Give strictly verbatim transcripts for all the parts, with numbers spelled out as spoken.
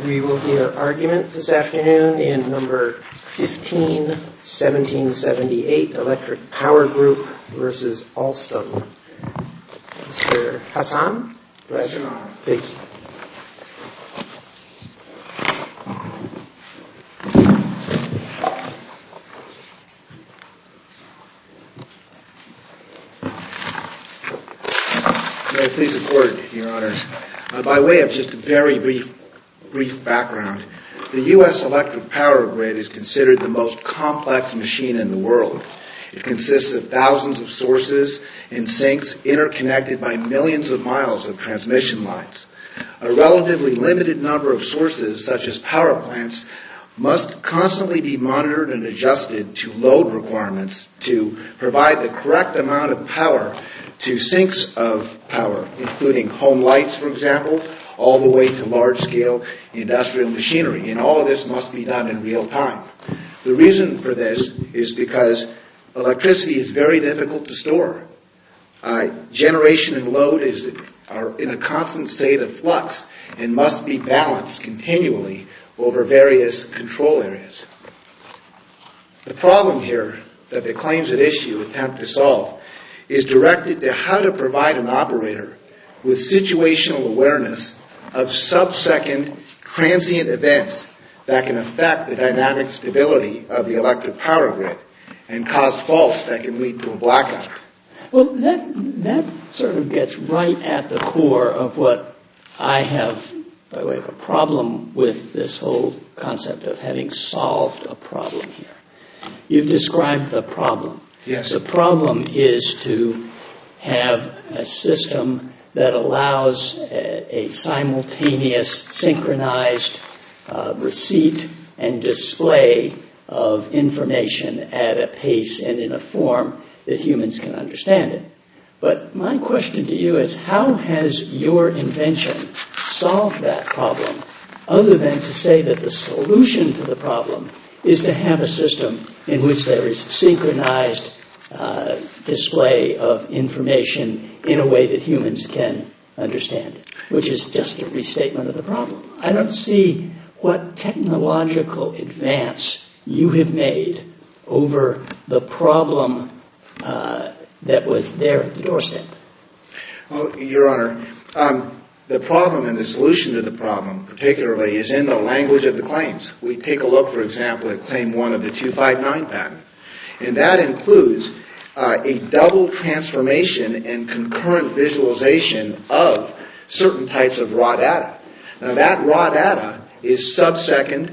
We will hear argument this afternoon in number fifteen seventeen seventy-eight, Electric Power Group versus Alstom. Mister Hassan? Yes, Your Honor. Please. May I please report, Your Honors, uh, by way of just a very brief brief background, the U S electric power grid is considered the most complex machine in the world. It consists of thousands of sources and sinks interconnected by millions of miles of transmission lines. A relatively limited number of sources, such as power plants, must constantly be monitored and adjusted to load requirements to provide the correct amount of power to sinks of power, including home lights, for example, all the way to large-scale industrial machinery. And all of this must be done in real time. The reason for this is because electricity is very difficult to store. Uh, generation and load is, are in a constant state of flux and must be balanced continually over various control areas. The problem here that the claims at issue attempt to solve is directed to how to provide an operator with situational awareness of sub-second transient events that can affect the dynamic stability of the electric power grid and cause faults that can lead to a blackout. Well, that that sort of gets right at the core of what I have, by way of a problem with this whole concept of having solved a problem here. You've described the problem. Yes. The problem is to have a system that allows a, a simultaneous, synchronized uh, receipt and display of information at a pace and in a form that humans can understand it. But my question to you is, how has your invention solved that problem, other than to say that the solution to the problem is to have a system in which there is synchronized uh, display of information in a way that humans can understand it, which is just a restatement of the problem? I don't see what technological advance you have made over the problem uh, that was there at the doorstep. Well, Your Honor, um, the problem and the solution to the problem, particularly, is in the language of the claims. We take a look, for example, at Claim one of the two fifty-nine patent, and that includes uh, a double transformation and concurrent visualization of certain types of raw data. Now, that raw data is sub-second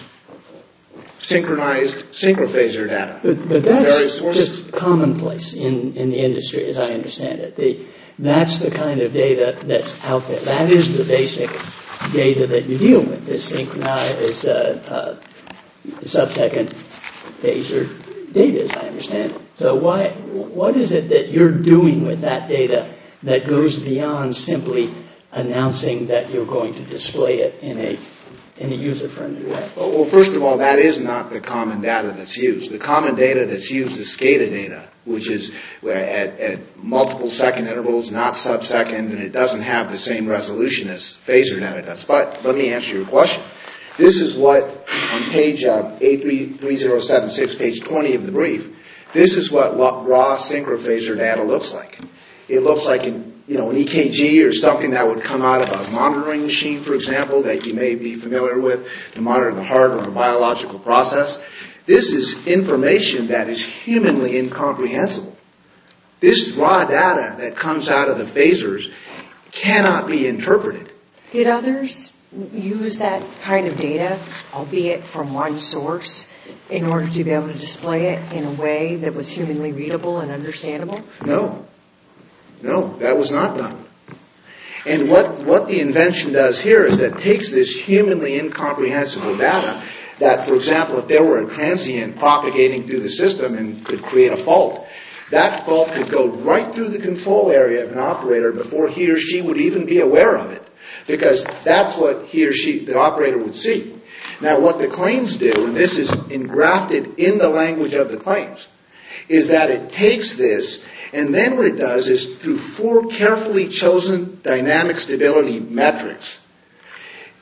synchronized synchrophasor data. But, but that's just commonplace in, in the industry, as I understand it. The, that's the kind of data that's out there. That is the basic data that you deal with, is synchronized, is uh, uh, sub-second phasor data, as I understand it. So why, what is it that you're doing with that data that goes beyond simply announcing that you're going to display it in a in a user-friendly way? Well, first of all, that is not the common data that's used. The common data that's used is SCADA data, which is at, at multiple second intervals, not sub-second, and it doesn't have the same resolution as phasor data does. But let me answer your question. This is what, on page uh, A three three zero seven six, page twenty of the brief, this is what raw synchrophasor data looks like. It looks like an, you know, an E K G or something that would come out of a monitoring machine, for example, that you may be familiar with to monitor the heart or a biological process. This is information that is humanly incomprehensible. This raw data that comes out of the phasors cannot be interpreted. Did others use that kind of data, albeit from one source, in order to be able to display it in a way that was humanly readable and understandable? No. No, that was not done. And what, what the invention does here is that it takes this humanly incomprehensible data that, for example, if there were a transient propagating through the system and could create a fault, that fault could go right through the control area of an operator before he or she would even be aware of it, because that's what he or she, the operator, would see. Now, what the claims do, and this is engrafted in the language of the claims, is that it takes this, and then what it does is, through four carefully chosen dynamic stability metrics,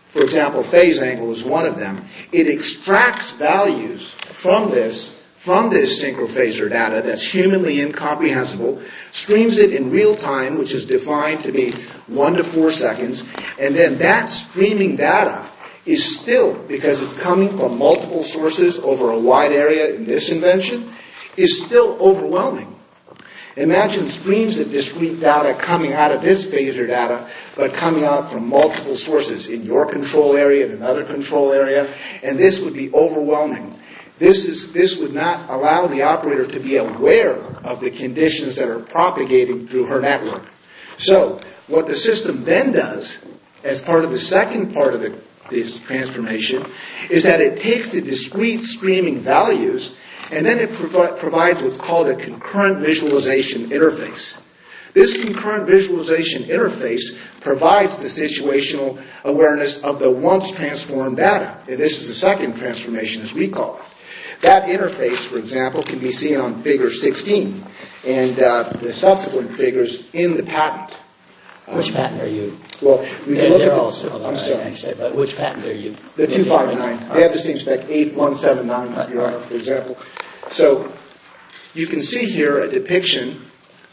for example, phase angle is one of them. It extracts values from this, from this synchrophaser data that's humanly incomprehensible, streams it in real time, which is defined to be one to four seconds, and then that streaming data is still, because it's coming from multiple sources over a wide area in this invention, is still overwhelming. Imagine streams of discrete data coming out of this phaser data, but coming out from multiple sources in your control area, in another control area, and this would be overwhelming. This is this would not allow the operator to be aware of the conditions that are propagating through her network. So what the system then does, as part of the second part of the, this transformation, is that it takes the discrete streaming values and then it provi- provides what's called a concurrent visualization interface. This concurrent visualization interface provides the situational awareness of the once transformed data. And this is the second transformation, as we call it. That interface, for example, can be seen on figure sixteen and uh, the subsequent figures in the patent. Which patent are you? Well, we they're, look they're at the, all similar, I'm sorry. actually, but which patent are you? The two five nine. They have the same spec, eight one seven nine, Right, Your Honor, right. for example. So you can see here a depiction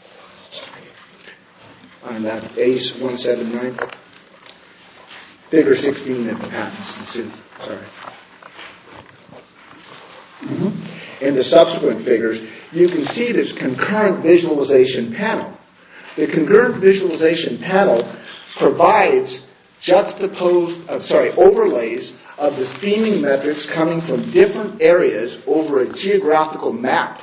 on that A C E one seven nine, figure sixteen of the patents in suit. Sorry. Mm-hmm. In the subsequent figures, you can see this concurrent visualization panel. The concurrent visualization panel provides juxtaposed, uh, sorry, overlays of the streaming metrics coming from different areas over a geographical map.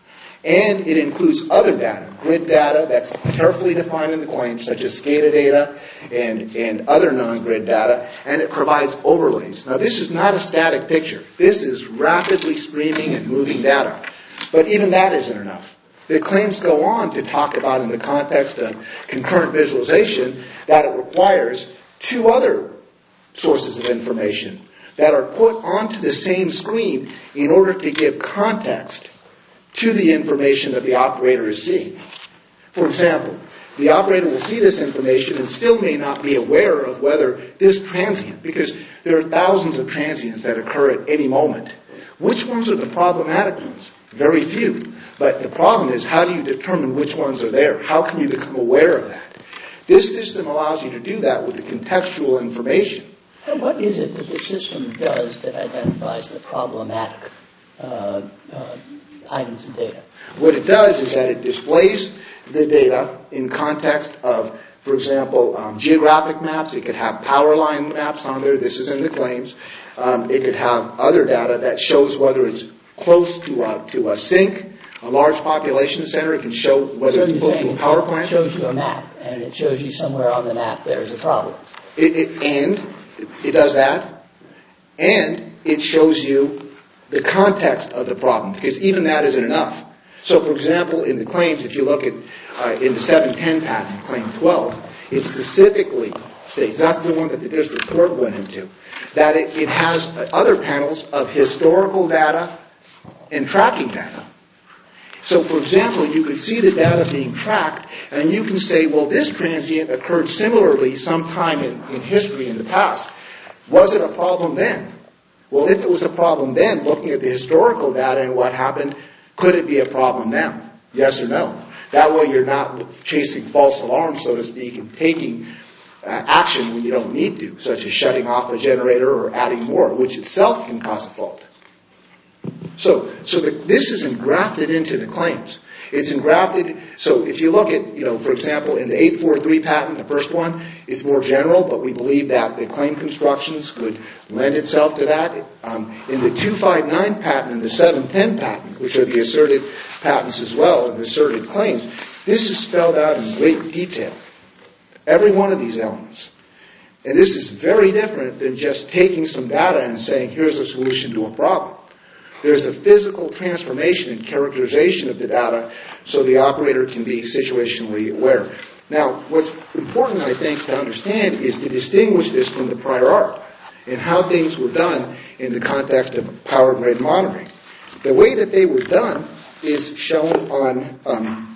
And it includes other data, grid data that's carefully defined in the claims, such as SCADA data and, and other non-grid data, and it provides overlays. Now, this is not a static picture. This is rapidly streaming and moving data. But even that isn't enough. The claims go on to talk about, in the context of concurrent visualization, that it requires two other sources of information that are put onto the same screen in order to give context to the information that the operator is seeing. For example, the operator will see this information and still may not be aware of whether this transient, because there are thousands of transients that occur at any moment. Which ones are the problematic ones? Very few. But the problem is, how do you determine which ones are there? How can you become aware of that? This system allows you to do that with the contextual information. What is it that the system does that identifies the problematic uh, uh, items of data? What it does is that it displays the data in context of, for example, um, geographic maps. It could have power line maps on there. This is in the claims. Um, it could have other data that shows whether it's close to a, to a sink, a large population center. It can show whether So it's close to a power plant. It shows you a map, and it shows you somewhere on the map there's a problem. It, it, and it does that, and it shows you the context of the problem, because even that isn't enough. So, for example, in the claims, if you look at uh, in the seven ten patent, claim twelve, it specifically states, that's the one that the district court went into, that it, it has other panels of historical data and tracking data. So, for example, you could see the data being tracked, and you can say, well, this transient occurred similarly sometime in, in history in the past. Was it a problem then? Well, if it was a problem then, looking at the historical data and what happened, could it be a problem now? Yes or no? That way you're not chasing false alarms, so to speak, and taking uh, action when you don't need to, such as shutting off a generator or adding more, which itself can cause a fault. So, so the, this is engrafted into the claims. It's engrafted, so if you look at, you know, for example, in the eight forty-three patent, the first one, it's more general, but we believe that the claim constructions would lend itself to that. Um, in the two fifty-nine patent and the seven ten patent, which are the asserted patents as well, and the asserted claims, this is spelled out in great detail. Every one of these elements. And this is very different than just taking some data and saying, here's a solution to a problem. There's a physical transformation and characterization of the data so the operator can be situationally aware. Now, what's important, I think, to understand is to distinguish this from the prior art and how things were done in the context of power grid monitoring. The way that they were done is shown on um,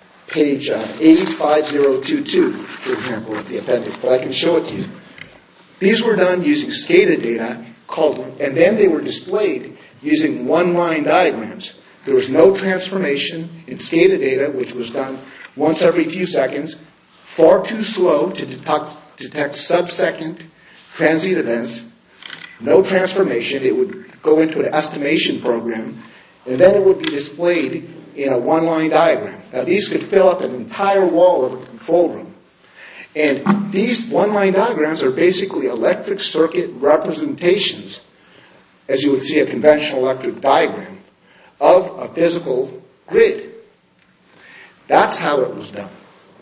page uh, eight five zero two two, for example, of the appendix, but I can show it to you. These were done using SCADA data, called, and then they were displayed using one-line diagrams. There was no transformation in SCADA data, which was done once every few seconds, far too slow to detect, detect sub-second transient events, no transformation. It would go into an estimation program, and then it would be displayed in a one-line diagram. Now, these could fill up an entire wall of a control room. And these one-line diagrams are basically electric circuit representations, as you would see a conventional electric diagram, of a physical grid. That's how it was done.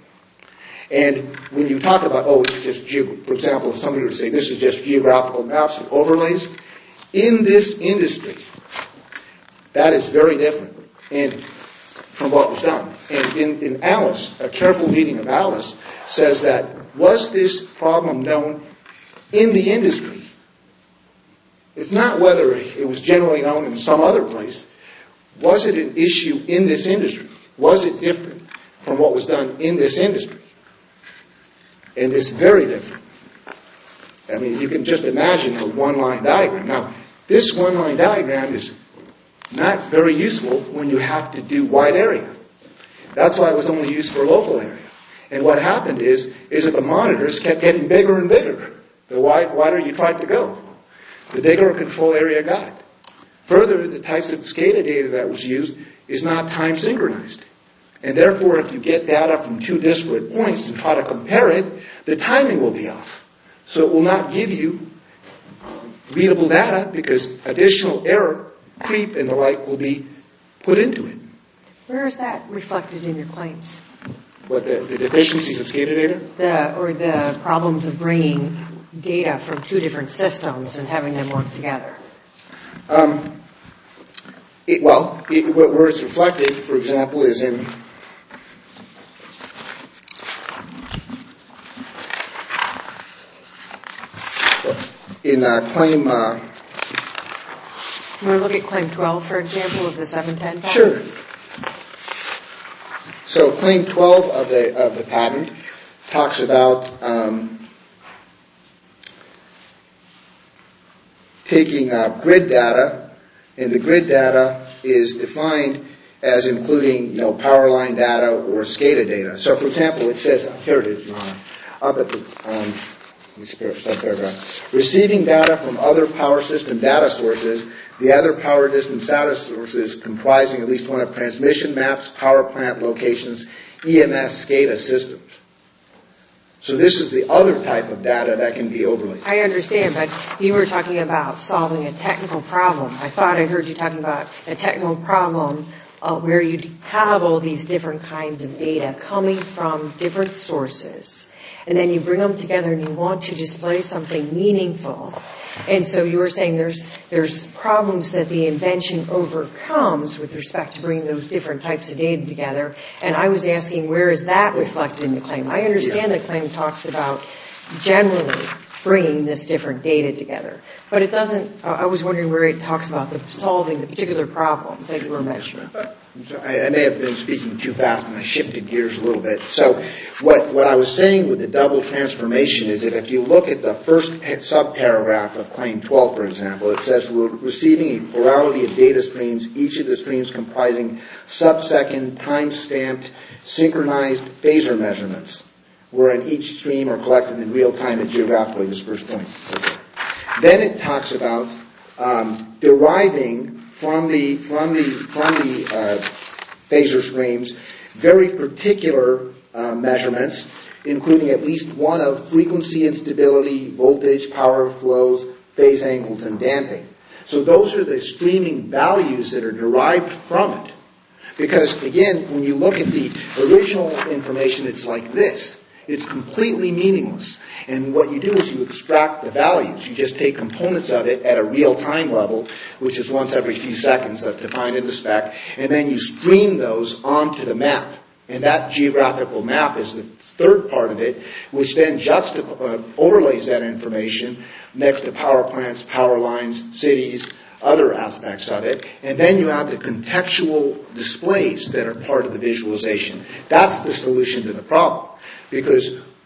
And when you talk about, oh, it's just, ge- for example, if somebody would say this is just geographical maps and overlays, in this industry, that is very different and from what was done. And in, in Alice, a careful reading of Alice says that, was this problem known in the industry? It's not whether it was generally known in some other place. Was it an issue in this industry? Was it different from what was done in this industry? And it's very different. I mean, you can just imagine a one-line diagram. Now, this one-line diagram is not very useful when you have to do wide area. That's why it was only used for local area. And what happened is, is that the monitors kept getting bigger and bigger the wide, wider you tried to go. The bigger a control area got. Further, the types of SCADA data that was used is not time synchronized. And therefore, if you get data from two disparate points and try to compare it, the timing will be off. So it will not give you readable data because additional error, creep, and the like will be put into it. Where is that reflected in your claims? What, the, the deficiencies of SCADA data? The, or the problems of bringing data from two different systems and having them work together? Um, it, well, it, where it's reflected, for example, is in in uh, claim. Uh, you want to look at claim twelve, for example, of the seven ten patent? Sure. So claim twelve of the of the patent talks about um, taking uh, grid data, and the grid data is defined as including, you know, power line data or SCADA data. So, for example, it says, here it is, Your Honor, up at the um, subparagraph, receiving data from other power system data sources, the other power system data sources comprising at least one of transmission maps, power plant locations, E M S SCADA systems. So this is the other type of data that can be overlaid. I understand, but you were talking about solving a technical problem. I thought I heard you talking about a technical problem uh, where you have all these different kinds of data coming from different sources. And then you bring them together and you want to display something meaningful. And so you were saying there's there's problems that the invention overcomes with respect to bringing those different types of data together. And I was asking, where is that reflected in the claim? I understand the claim talks about generally bringing this different data together. But it doesn't, I was wondering where it talks about the solving the particular problem that you were mentioning. I, I may have been speaking too fast and I shifted gears a little bit. So what, what I was saying with the double transformation is that if you look at the first subparagraph of Claim twelve, for example, it says we're receiving a plurality of data streams, each of the streams comprising sub-second, time-stamped, synchronized phasor measurements, wherein each stream are collected in real time at geographically dispersed points. Okay. Then it talks about um, deriving from the from the from the uh, phasor streams very particular uh, measurements, including at least one of frequency instability, voltage, power flows, phase angles, and damping. So those are the streaming values that are derived from it. Because again, when you look at the original information, it's like this. It's completely meaningless. And what you do is you extract the values. You just take components of it at a real-time level, which is once every few seconds, that's defined in the spec, and then you stream those onto the map. And that geographical map is the third part of it, which then juxtap- uh, overlays that information next to power plants, power lines, cities, other aspects of it. And then you have the contextual displays that are part of the visualization. That's the solution to the problem. Because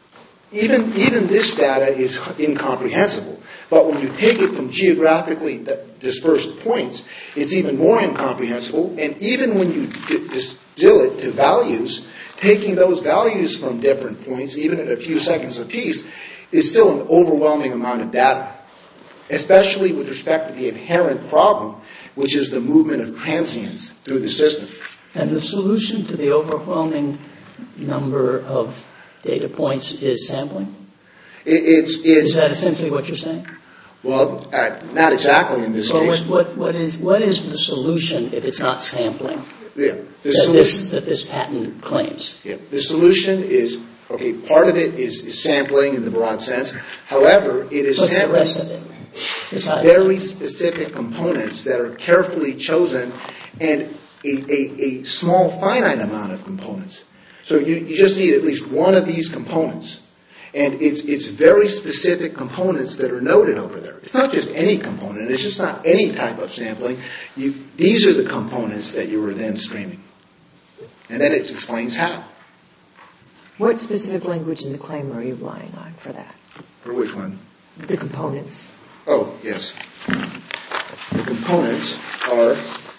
even, even this data is incomprehensible. But when you take it from geographically dispersed points, it's even more incomprehensible. And even when you distill it to values, taking those values from different points, even at a few seconds apiece, is still an overwhelming amount of data, especially with respect to the inherent problem, which is the movement of transients through the system. And the solution to the overwhelming number of data points is sampling? It's, it's, is that essentially what you're saying? Well, uh, not exactly in this well, case. What, what, what, is, what is the solution if it's not sampling yeah, the that, solution, this, that this patent claims? Yeah, the solution is, okay, part of it is, is sampling in the broad sense. However, it is What's sampling the rest of it? Besides very that? specific components that are carefully chosen and a, a, a small finite amount of components. So you, you just need at least one of these components. And it's, it's very specific components that are noted over there. It's not just any component. It's just not any type of sampling. You, these are the components that you were then streaming. And then it explains how. What specific language in the claim are you relying on for that? For which one? The components. Oh, yes. The components are...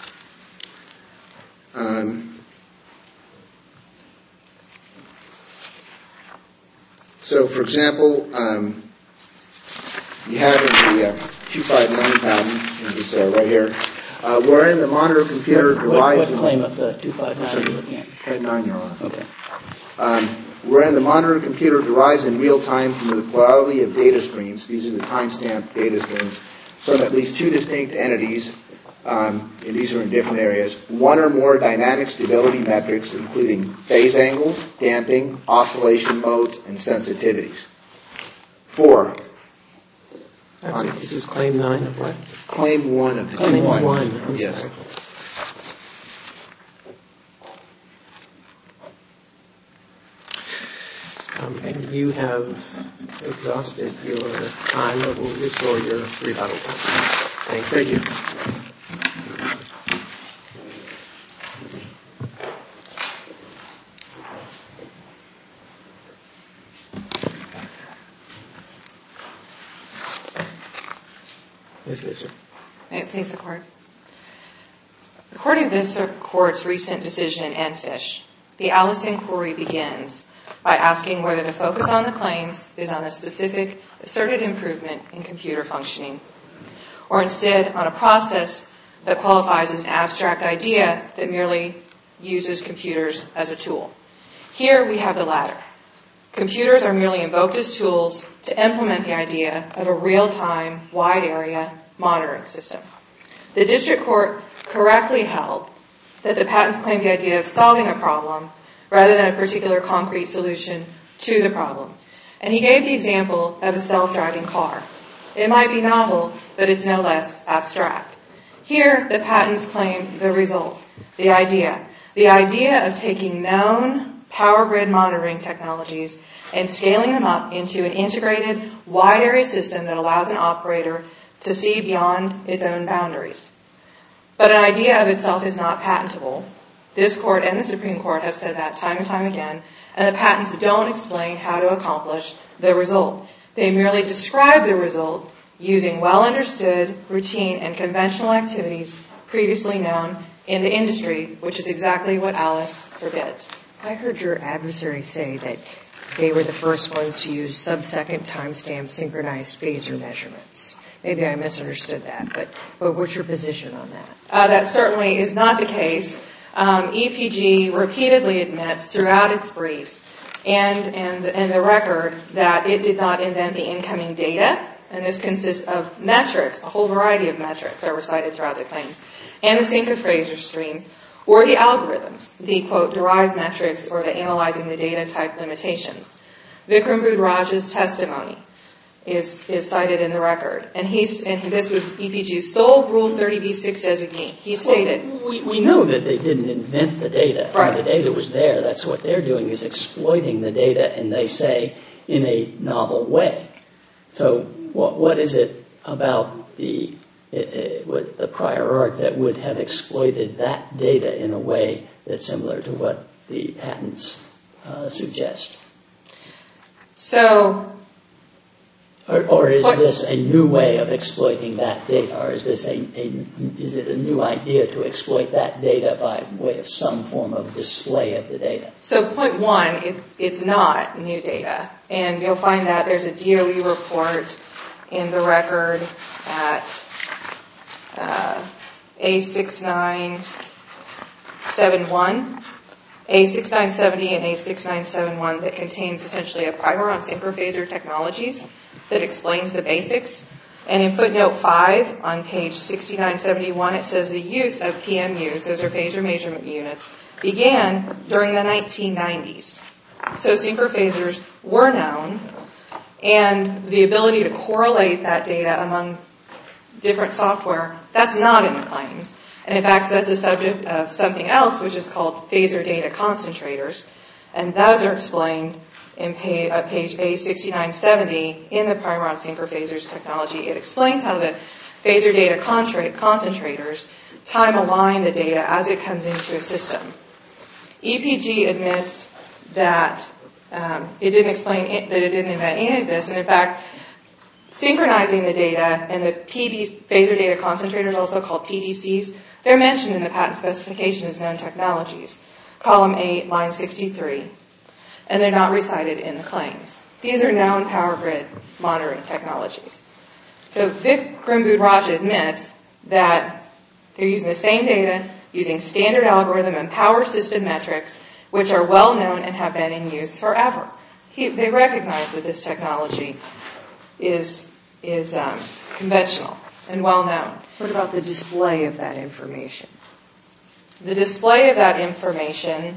Um, So, for example, um, you have in the uh, two fifty-nine patent, it's uh, right here, uh, wherein the monitor computer what, derives... What, what claim of the two fifty-nine are you looking at? fifty-nine, Your Honor. Okay. Um, wherein the monitor computer derives in real time from the plurality of data streams, these are the timestamp data streams, from at least two distinct entities, um, and these are in different areas, one or more dynamic stability metrics, including phase angles, damping, oscillation modes, and sensitivities. Four. Actually, this is claim nine of what? Claim one of the Claim one. one. I'm yes. sorry. Um, and you have exhausted your time, but we'll restore your rebuttal time. Thank you. Thank you. Yes, yes, sir. May it please the Court. According to this Court's recent decision in EnFish, the Alice inquiry begins by asking whether the focus on the claims is on a specific asserted improvement in computer functioning, or instead on a process that qualifies as an abstract idea that merely uses computers as a tool. Here we have the latter. Computers are merely invoked as tools to implement the idea of a real-time, wide-area monitoring system. The district court correctly held that the patents claimed the idea of solving a problem rather than a particular concrete solution to the problem. And he gave the example of a self-driving car. It might be novel, but it's no less abstract. Here, the patents claim the result, the idea. The idea of taking known power grid monitoring technologies and scaling them up into an integrated, wide-area system that allows an operator to see beyond its own boundaries. But an idea of itself is not patentable. This Court and the Supreme Court have said that time and time again, and the patents don't explain how to accomplish the result. They merely describe the result using well-understood, routine, and conventional activities previously known in the industry, which is exactly what Alice forbids. I heard your adversary say that they were the first ones to use sub-second timestamp synchronized phasor measurements. Maybe I misunderstood that, but, but what's your position on that? Uh, that certainly is not the case. Um, E P G repeatedly admits throughout its briefs and, and, and the record that it did not invent the incoming data, and this consists of metrics, a whole variety of metrics are recited throughout the claims, and the sync of phasor streams, or the algorithms, the, quote, derived metrics, or the analyzing the data type limitations. Vikram Budhraj's testimony is, is cited in the record, and he's, and this was E P G's sole Rule thirty B six designee. He stated... Well, we, we know that they didn't invent the data. Right. The data was there. That's what they're doing, is exploiting the data, and they say, in a novel way. So what, what is it about the... It, it, with the prior art that would have exploited that data in a way that's similar to what the patents uh, suggest? So, or, or is what, this a new way of exploiting that data, or is this a, a is it a new idea to exploit that data by way of some form of display of the data? So, point one, it, it's not new data, and you'll find that there's a D O E report in the record at uh, A six nine seven one. A six nine seven zero and A six nine seven one that contains essentially a primer on synchrophaser technologies that explains the basics. And in footnote five on page sixty-nine seventy-one, it says the use of P M Us, those are phasor measurement units, began during the nineteen nineties. So synchrophasers were known, and the ability to correlate that data among different software, that's not in the claims. And in fact, that's the subject of something else, which is called phasor data concentrators. And those are explained in page, uh, page A sixty-nine seventy in the primer on synchrophasers technology. It explains how the phasor data contra- concentrators time align the data as it comes into a system. E P G admits that um, it didn't explain it, that it didn't invent any of this. And in fact, synchronizing the data and the P D, phasor data concentrators, also called P D Cs, they're mentioned in the patent specification as known technologies, column eight, line sixty-three, and they're not recited in the claims. These are known power grid monitoring technologies. So Vik Grimbood-Raja admits that they're using the same data, using standard algorithm and power system metrics, which are well known and have been in use forever. He, they recognize that this technology is is um, conventional and well known. What about the display of that information? The display of that information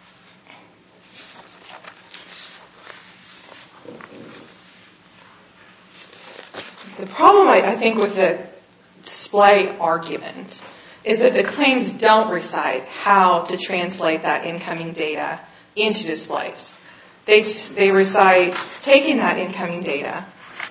the problem I, I think with the display argument is that the claims don't recite how to translate that incoming data into displays. They they recite taking that incoming data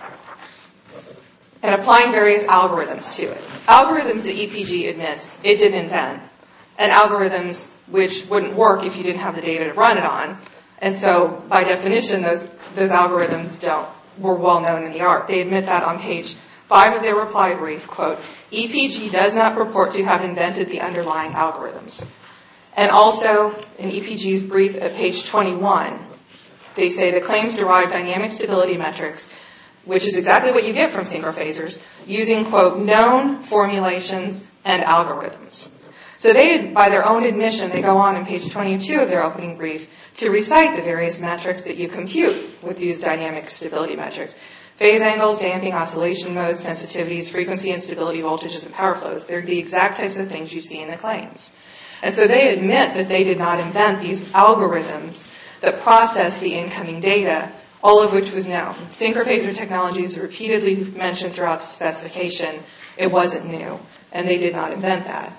and applying various algorithms to it. Algorithms that E P G admits it didn't invent, and algorithms which wouldn't work if you didn't have the data to run it on. And so, by definition, those those algorithms don't were well known in the art. They admit that on page five of their reply brief, quote, E P G does not purport to have invented the underlying algorithms. And also, in E P G's brief at page twenty-one, they say the claims derive dynamic stability metrics, which is exactly what you get from synchrophasers, using, quote, known formulations and algorithms. So they, by their own admission, they go on in page twenty-two of their opening brief to recite the various metrics that you compute with these dynamic stability metrics. Phase angles, damping, oscillation modes, sensitivities, frequency and stability, voltages, and power flows. They're the exact types of things you see in the claims. And so they admit that they did not invent these algorithms that process the incoming data, all of which was known. Synchrophaser technology is repeatedly mentioned throughout the specification. It wasn't new, and they did not invent that.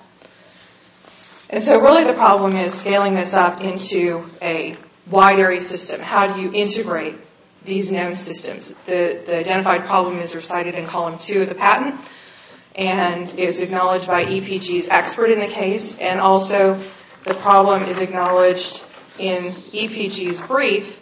And so really the problem is scaling this up into a wide area system. How do you integrate these known systems? The, the identified problem is recited in column two of the patent and is acknowledged by E P G's expert in the case, and also the problem is acknowledged in E P G's brief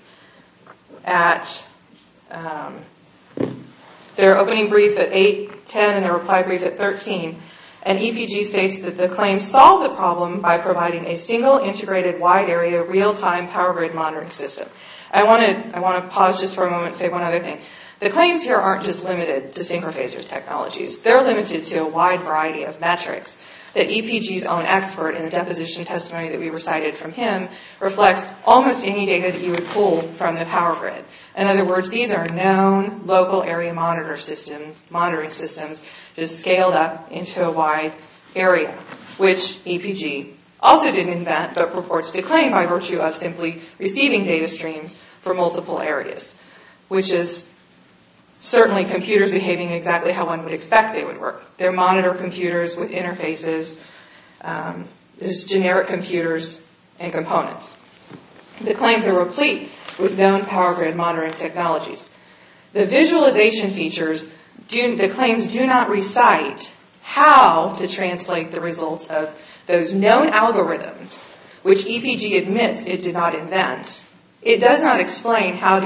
at um, their opening brief at eight, ten, and their reply brief at thirteen. And E P G states that the claims solve the problem by providing a single integrated wide area real-time power grid monitoring system. I want to I want to pause just for a moment and say one other thing. The claims here aren't just limited to synchrophaser technologies. They're limited to a wide variety of metrics that E P G's own expert in the deposition testimony that we recited from him reflects almost any data that you would pull from the power grid. In other words, these are known local area monitor systems, monitoring systems, just scaled up into a wide area, which E P G also didn't invent, but purports to claim by virtue of simply receiving data streams for multiple areas, which is certainly computers behaving exactly how one would expect they would work. They're monitor computers with interfaces, um, just generic computers and components. The claims are replete with known power grid monitoring technologies. The visualization features, do, the claims do not recite how to translate the results of those known algorithms, which E P G admits it did not invent. It does not explain how to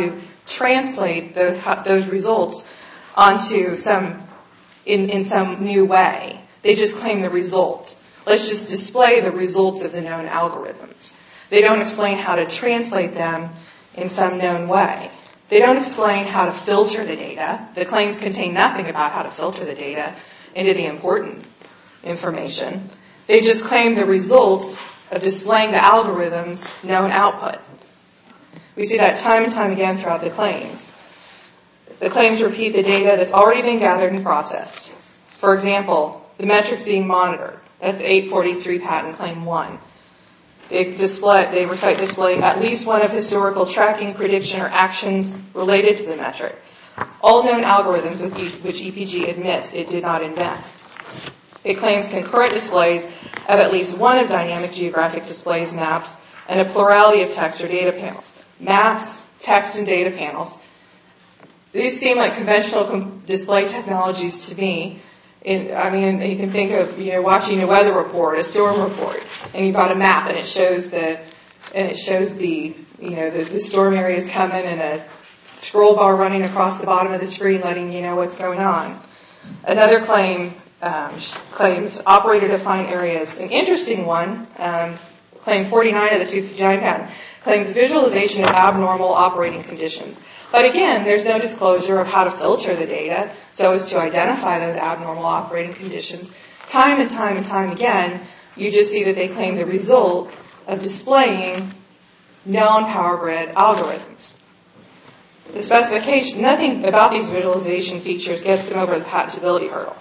translate the, those results onto some, in, in some new way. They just claim the result. Let's just display the results of the known algorithms. They don't explain how to translate them in some known way. They don't explain how to filter the data. The claims contain nothing about how to filter the data into the important information. They just claim the results of displaying the algorithm's known output. We see that time and time again throughout the claims. The claims repeat the data that's already been gathered and processed. For example, the metrics being monitored. That's the eight forty-three patent claim one. They display, they recite displaying at least one of historical tracking, prediction, or actions related to the metric. All known algorithms with e- which E P G admits it did not invent. It claims concurrent displays of at least one of dynamic geographic displays, maps, and a plurality of text or data panels. Maps, text, and data panels. These seem like conventional com- display technologies to me. In, I mean, you can think of, you know, watching a weather report, a storm report, and you've got a map, and it shows the, and it shows the, you know, the, the storm areas coming, and a scroll bar running across the bottom of the screen, letting you know what's going on. Another claim um, claims operator-defined areas. An interesting one, um, claim forty-nine of the two fifty-nine patent, claims visualization of abnormal operating conditions. But again, there's no disclosure of how to filter the data so as to identify those abnormal operating conditions. Time and time and time again, you just see that they claim the result of displaying known power grid algorithms. The specification, nothing about these visualization features gets them over the patentability hurdle.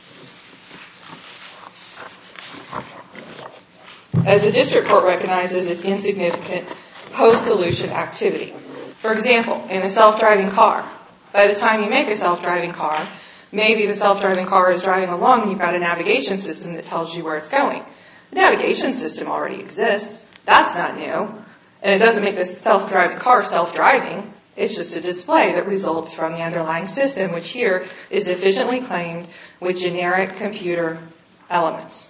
As the district court recognizes, it's insignificant post-solution activity. For example, in a self-driving car, by the time you make a self-driving car, maybe the self-driving car is driving along and you've got a navigation system that tells you where it's going. The navigation system already exists. That's not new. And it doesn't make the self-driving car self-driving. It's just a display that results from the underlying system, which here is efficiently claimed with generic computer elements.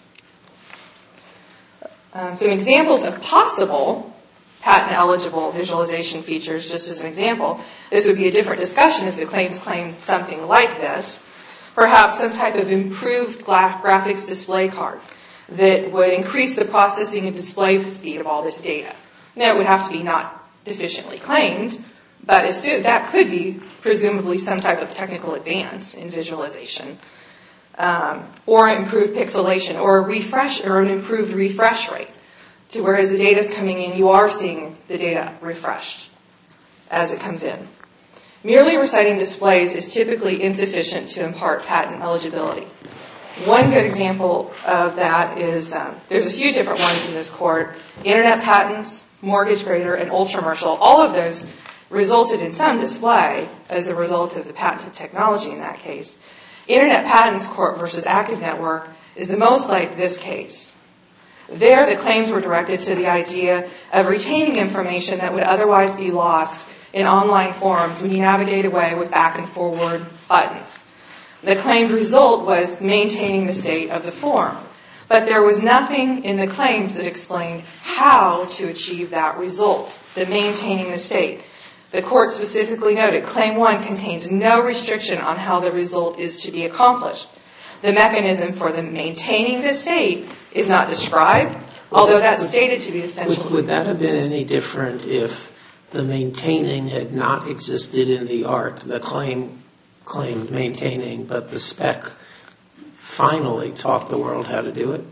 Um, some examples of possible patent-eligible visualization features, just as an example. This would be a different discussion if the claims claimed something like this. Perhaps some type of improved gra- graphics display card that would increase the processing and display speed of all this data. Now, it would have to be not deficiently claimed, but as soon, that could be presumably some type of technical advance in visualization. Um, or improved pixelation, or a refresh, or an improved refresh rate. To whereas the data is coming in, you are seeing the data refreshed as it comes in. Merely reciting displays is typically insufficient to impart patent eligibility. One good example of that is, um, there's a few different ones in this court. Internet patents, mortgage grader, and ultramercial. All of those resulted in some display as a result of the patented technology in that case. Internet patents court versus active network is the most like this case. There, the claims were directed to the idea of retaining information that would otherwise be lost in online forums when you navigate away with back and forward buttons. The claimed result was maintaining the state of the forum. But there was nothing in the claims that explained how to achieve that result, the maintaining the state. The court specifically noted, Claim one contains no restriction on how the result is to be accomplished. The mechanism for the maintaining the state is not described, although that's stated to be essential. Would, would that have been any different if the maintaining had not existed in the art? The claim claimed maintaining, but the spec finally taught the world how to do it?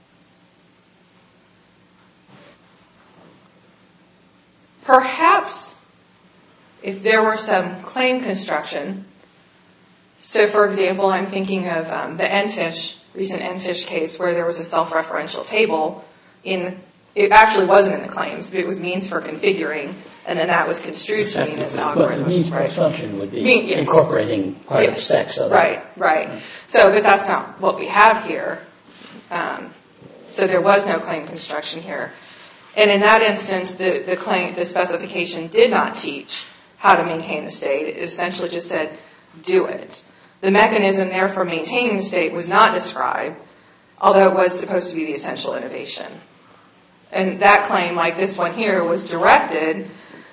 Perhaps if there were some claim construction. So, for example, I'm thinking of um, the EnFish, recent EnFish case where there was a self-referential table. In It actually wasn't in the claims, but it was means for configuring, and then that was construed to mean this algorithm. But the means right. function would be Mean, yes. incorporating part yes. of specs of Right, it. right. right. So, but that's not what we have here. Um, so there was no claim construction here. And in that instance, the, the claim, the specification did not teach how to maintain the state. It essentially just said, do it. The mechanism there for maintaining the state was not described, although it was supposed to be the essential innovation. And that claim, like this one here, was directed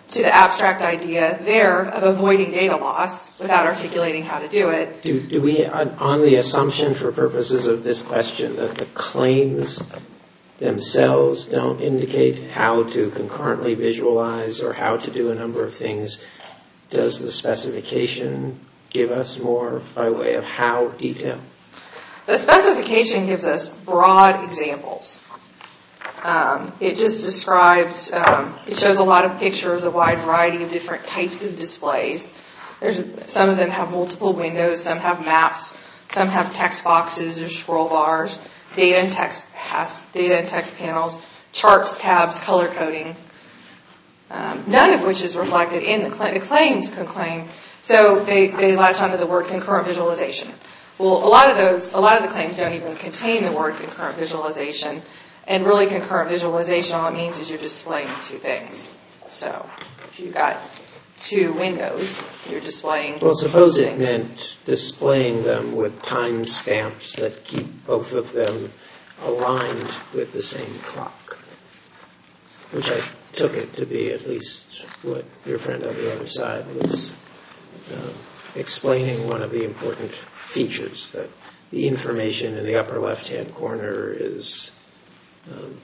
to the abstract idea there of avoiding data loss without articulating how to do it. Do, do we, on the assumption for purposes of this question that the claims themselves don't indicate how to concurrently visualize or how to do a number of things, does the specification give us more by way of how detail? The specification gives us broad examples. Um, it just describes, um, it shows a lot of pictures, a wide variety of different types of displays. There's, some of them have multiple windows, some have maps, some have text boxes or scroll bars, data and text, data and text panels, charts, tabs, color coding, um, none of which is reflected in the, cl- the claims can claim. So they, they latch onto the word concurrent visualization. Well, a lot of those, a lot of the claims don't even contain the word concurrent visualization. And really, concurrent visualization, all it means is you're displaying two things. So if you've got two windows, you're displaying. Well, suppose it meant displaying them with time stamps that keep both of them aligned with the same clock, which I took it to be at least what your friend on the other side was uh, explaining, one of the important features, that the information in the upper left-hand corner is um,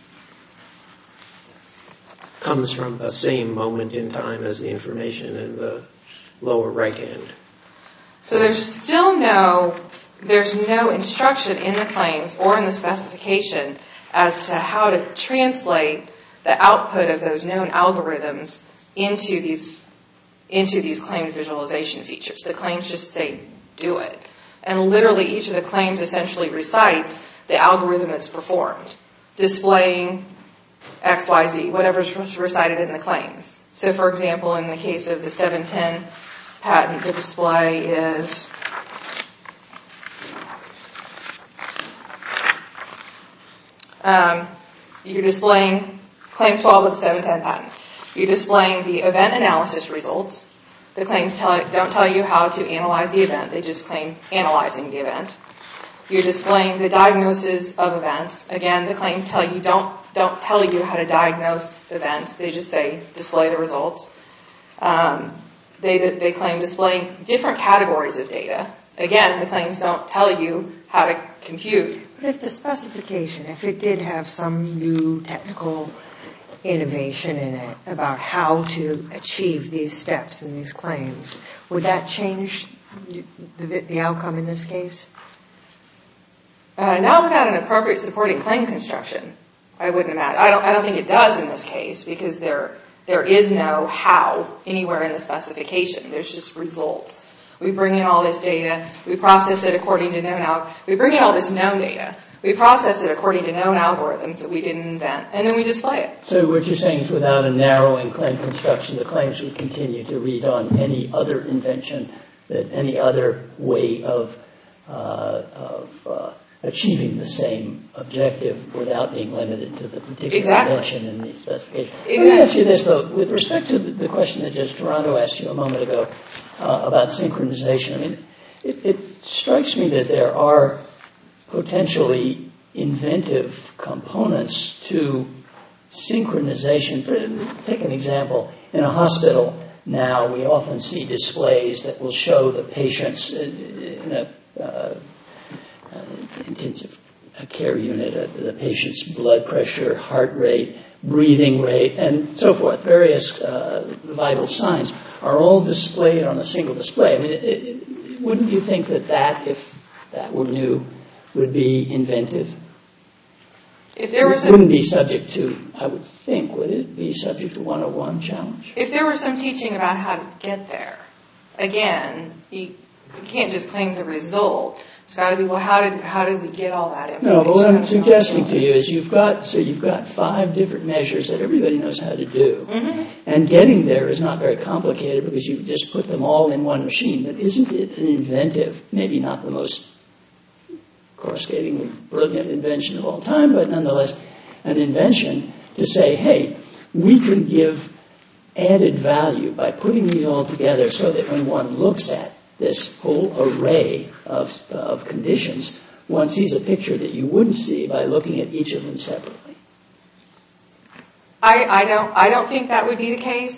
comes from the same moment in time as the information in the lower right hand. So there's still no, there's no instruction in the claims or in the specification as to how to translate the output of those known algorithms into these into these claimed visualization features. The claims just say, do it. And literally each of the claims essentially recites the algorithm that's performed, displaying X, Y, Z, whatever's recited in the claims. So, for example, in the case of the seven ten patent, the display is um, you're displaying claim twelve of the seven ten patent. You're displaying the event analysis results. The claims tell, don't tell you how to analyze the event. They just claim analyzing the event. You're displaying the diagnosis of events. Again, the claims tell you don't don't tell you how to diagnose events. They just say display the results. Um, they they claim displaying different categories of data. Again, the claims don't tell you how to compute. But if the specification, if it did have some new technical innovation in it about how to achieve these steps and these claims, would that change the, the outcome in this case? Uh, not without an appropriate supporting claim construction. I wouldn't imagine. I don't. I don't think it does in this case because there there is no how anywhere in the specification. There's just results. We bring in all this data. We process it according to known al- We bring in all this known data. We process it according to known algorithms that we didn't invent, and then we display it. So what you're saying is without a narrowing claim construction, the claims would continue to read on any other invention, that any other way of, uh, of uh, achieving the same objective without being limited to the particular Exactly. invention in the specification. Exactly. Let me ask you this, though. With respect to the, the question that Judge Toronto asked you a moment ago uh, about synchronization, I mean, it, it strikes me that there are potentially inventive components to synchronization. For, take an example. In a hospital now, we often see displays that will show the patients in a uh, uh, intensive care unit, uh, the patient's blood pressure, heart rate, breathing rate, and so forth. Various uh, vital signs are all displayed on a single display. I mean, it, it, wouldn't you think that that, if that were new, would be inventive? If there was it wouldn't be subject to, I would think, would it be subject to one oh one challenge? If there was some teaching about how to get there, again, you, you can't just claim the result. It's got to be, well, how did how did we get all that information? No, but what I'm suggesting to you is you've got so you've got five different measures that everybody knows how to do, mm-hmm. and getting there is not very complicated because you just put them all in one machine. But isn't it an inventive, maybe not the most coruscatingly brilliant invention of all time, but nonetheless an invention to say, hey, we can give added value by putting these all together so that when one looks at this whole array of, of conditions, one sees a picture that you wouldn't see by looking at each of them separately. I, I don't I don't think that would be the case.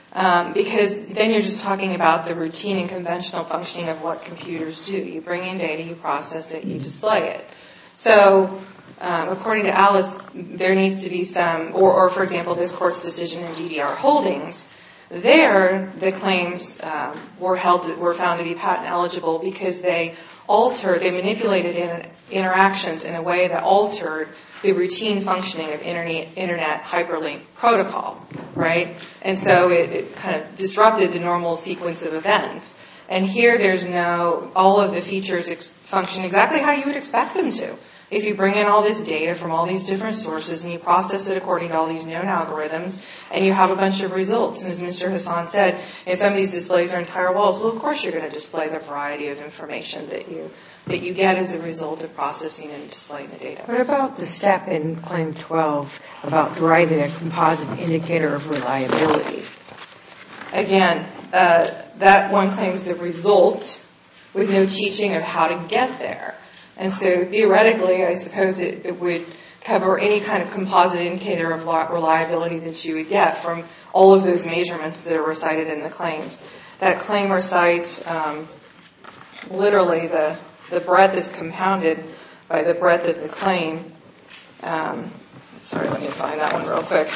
Um, because then you're just talking about the routine and conventional functioning of what computers do. You bring in data, you process it, you display it. So, um, according to Alice, there needs to be some, or, or for example, this court's decision in D D R Holdings, there the claims um, were held, were found to be patent eligible because they altered, they manipulated in, interactions in a way that altered the routine functioning of internet, internet hyperlink protocol, right? And so it, it kind of disrupted the normal sequence of events. And here there's no, all of the features ex- function exactly how you would expect them to. If you bring in all this data from all these different sources and you process it according to all these known algorithms and you have a bunch of results. And as Mister Hassan said, if some of these displays are entire walls, well, of course you're going to display the variety of information that you that you get as a result of processing and displaying the data. What about the step in Claim twelve about deriving a composite indicator of reliability? Again, uh, that one claims the result with no teaching of how to get there. And so theoretically, I suppose it, it would cover any kind of composite indicator of reliability that you would get from all of those measurements that are recited in the claims. That claim recites um, literally the, the breadth is compounded by the breadth of the claim. Um, sorry, let me find that one real quick.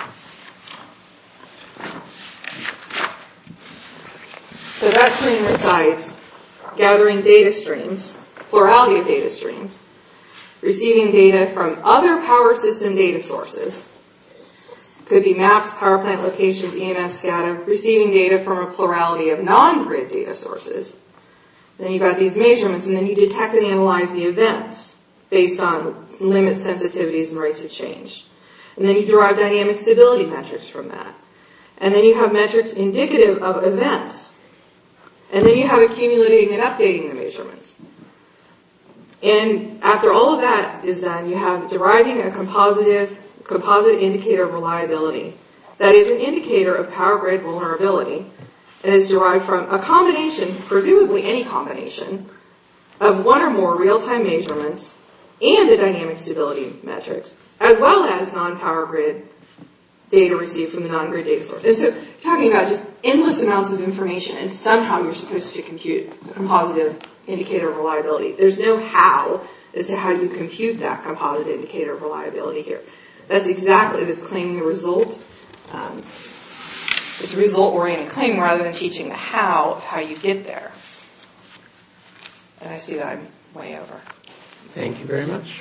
So that claim recites gathering data streams, plurality of data streams, receiving data from other power system data sources, could be maps, power plant locations, E M S, SCADA, receiving data from a plurality of non-grid data sources. Then you've got these measurements, and then you detect and analyze the events based on limit sensitivities and rates of change. And then you derive dynamic stability metrics from that. And then you have metrics indicative of events. And then you have accumulating and updating the measurements. And after all of that is done, you have deriving a composite, composite indicator of reliability. That is an indicator of power grid vulnerability and is derived from a combination, presumably any combination, of one or more real-time measurements and the dynamic stability metrics, as well as non-power grid data received from the non-grid data source. And so you're talking about just endless amounts of information, and somehow you're supposed to compute a composite indicator of reliability. There's no how as to how you compute that composite indicator of reliability here. That's exactly, that's claiming a result. Um, it's a result-oriented claim rather than teaching the how of how you get there. And I see that I'm way over. Thank you very much.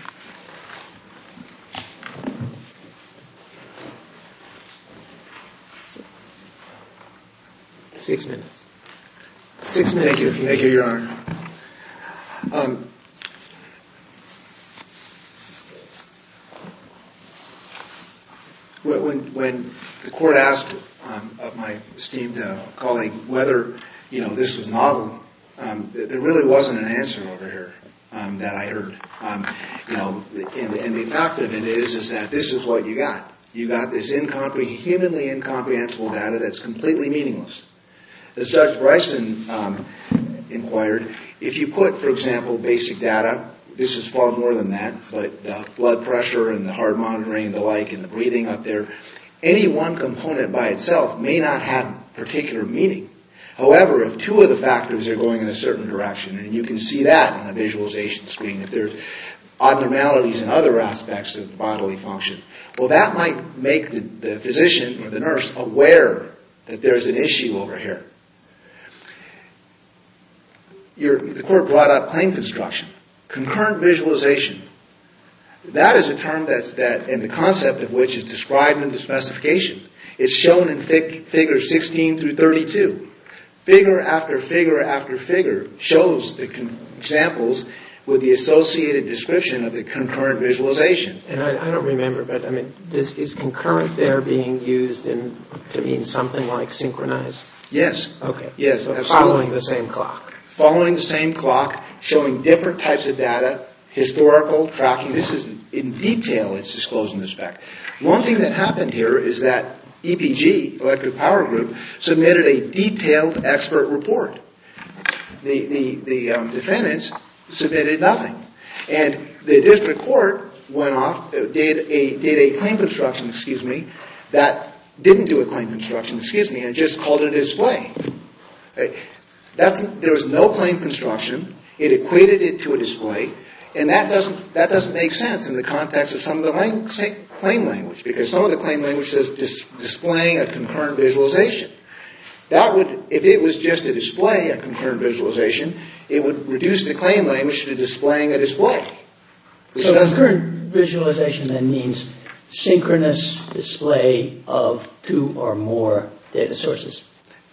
Six minutes. Six minutes. Thank you, Thank you, Your Honor. Um, when, when the court asked um, of my esteemed uh, colleague whether, you know, this was novel, um, there really wasn't an answer over here um, that I heard. Um, you know, and, and the fact of it is, is that this is what you got. You got this incompre- humanly incomprehensible data that's completely meaningless. As Judge Bryson um, inquired, if you put, for example, basic data, this is far more than that, but the blood pressure and the heart monitoring and the like and the breathing up there, any one component by itself may not have particular meaning. However, if two of the factors are going in a certain direction, and you can see that on the visualization screen, if there's abnormalities in other aspects of the bodily function, well, that might make the, the physician or the nurse aware that there's an issue over here. Your, the court brought up claim construction, concurrent visualization. That is a term that's that, and the concept of which is described in the specification. It's shown in fig, figures sixteen through thirty-two. Figure after figure after figure shows the con- examples with the associated description of the concurrent visualization. And I, I don't remember, but I mean, this, is concurrent there being used in to mean something like synchronized? Yes. Okay. Yes, so absolutely. Following the same clock. Following the same clock, showing different types of data, historical, tracking. This is in detail, it's disclosed in the spec. One thing that happened here is that E P G, Electric Power Group, submitted a detailed expert report. The, the, the um, defendants submitted nothing. And the district court went off, did a, did a claim construction, excuse me, that didn't do a claim construction, excuse me, and just called it a display. That's, there was no claim construction. It equated it to a display, and that doesn't that doesn't make sense in the context of some of the lang- claim language, because some of the claim language says dis- displaying a concurrent visualization. That would, if it was just a display, a concurrent visualization, it would reduce the claim language to displaying a display. So concurrent visualization then means synchronous display of two or more data sources.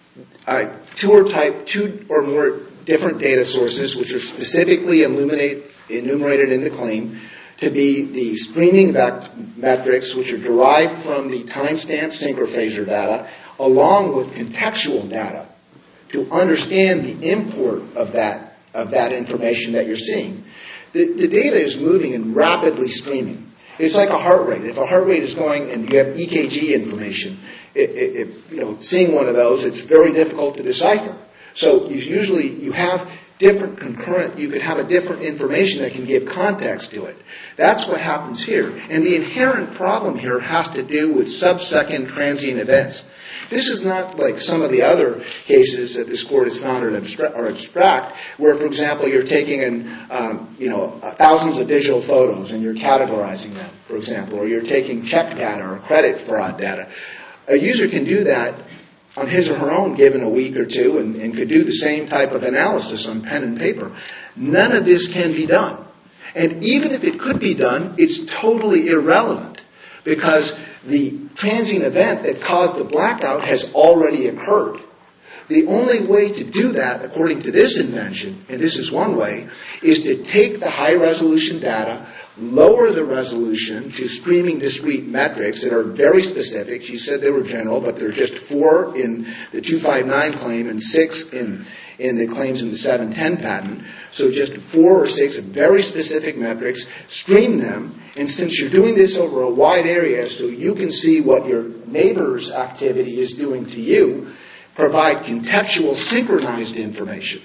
Uh, two or type, two or more different data sources, which are specifically illuminate, enumerated in the claim, to be the streaming metrics, which are derived from the timestamp synchrophaser data, along with contextual data, to understand the import of that of that information that you're seeing. The, the data is moving and rapidly streaming. It's like a heart rate. If a heart rate is going and you have E K G information, it, it, it, you know, seeing one of those, it's very difficult to decipher. So you usually you have different concurrent, you could have a different information that can give context to it. That's what happens here. And the inherent problem here has to do with sub-second transient events. This is not like some of the other cases that this court has found are abstract, are abstract where, for example, you're taking in, um, you know, thousands of digital photos and you're categorizing them, for example, or you're taking check data or credit fraud data. A user can do that on his or her own given a week or two and, and could do the same type of analysis on pen and paper. None of this can be done. And even if it could be done, it's totally irrelevant because the transient event that caused the blackout has already occurred. The only way to do that, according to this invention, and this is one way, is to take the high-resolution data, lower the resolution to streaming discrete metrics that are very specific. She said they were general, but there are just four in the two fifty-nine claim and six in, in the claims in the seven ten patent. So just four or six very specific metrics, stream them, and since you're doing this over a wide area so you can see what your neighbor's activity is doing to you, provide contextual synchronized information.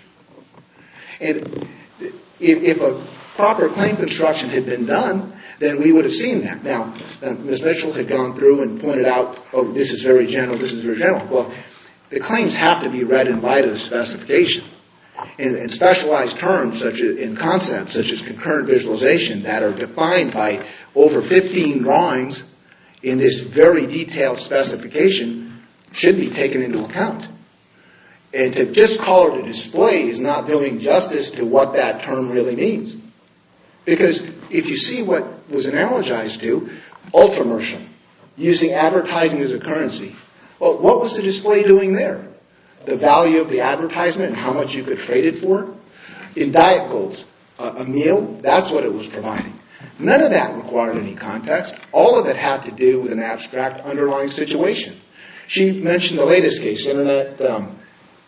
And if, if a proper claim construction had been done, then we would have seen that. Now, uh, Miz Mitchell had gone through and pointed out, oh, this is very general, this is very general. Well, the claims have to be read in light of the specification. In, in specialized terms, such as in concepts such as concurrent visualization that are defined by over fifteen drawings in this very detailed specification, should be taken into account. And to just call it a display is not doing justice to what that term really means. Because if you see what was analogized to, ultramercial, using advertising as a currency. Well, what was the display doing there? The value of the advertisement and how much you could trade it for? In Diet Golds, a, a meal, that's what it was providing. None of that required any context. All of it had to do with an abstract underlying situation. She mentioned the latest case, Internet um,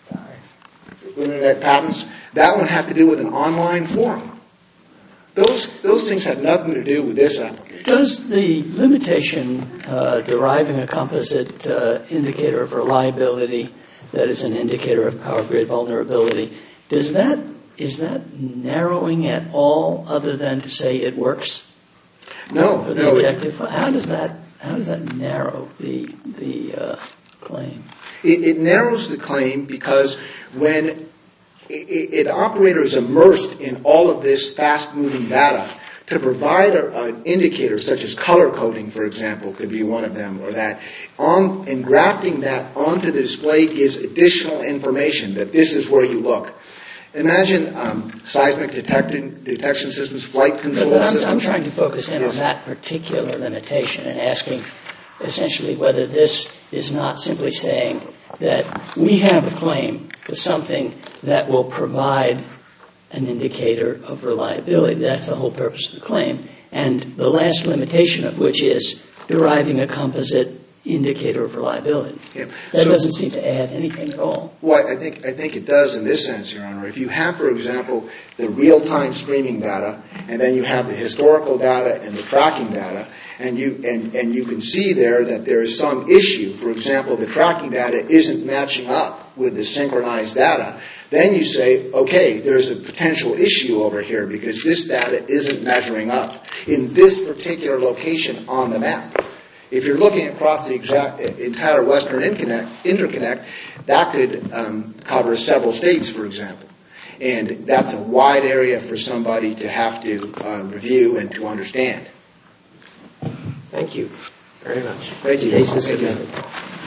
Internet patents. That one had to do with an online forum. Those those things had nothing to do with this application. Does the limitation uh, deriving a composite uh, indicator of reliability that is an indicator of power grid vulnerability, does that is that narrowing at all other than to say it works? No, for the no. objective? It, how does that how does that narrow the the uh, claim? It, it narrows the claim because when an operator is immersed in all of this fast-moving data, to provide a, an indicator such as color coding, for example, could be one of them, or that, on, and grafting that onto the display gives additional information that this is where you look. Imagine um, seismic detection, detection systems, flight control but I'm, systems. I'm trying to focus in yes. on that particular limitation and asking essentially whether this is not simply saying that we have a claim to something that will provide an indicator of reliability. That's the whole purpose of the claim. And the last limitation of which is deriving a composite indicator of reliability. Yeah. That so, doesn't seem to add anything at all. Well, I think I think it does in this sense, Your Honor. If you have, for example, the real-time streaming data, and then you have the historical data and the tracking data, and you and, and you can see there that there is some issue. For example, the tracking data isn't matching up with the synchronized data. Then you say, okay, there's a potential issue over here because this data isn't measuring up in this particular location on the map. If you're looking across the exact, entire Western interconnect, interconnect that could um, cover several states, for example. And that's a wide area for somebody to have to uh, review and to understand. Thank you very much. Thank you. Case is Thank you. submitted.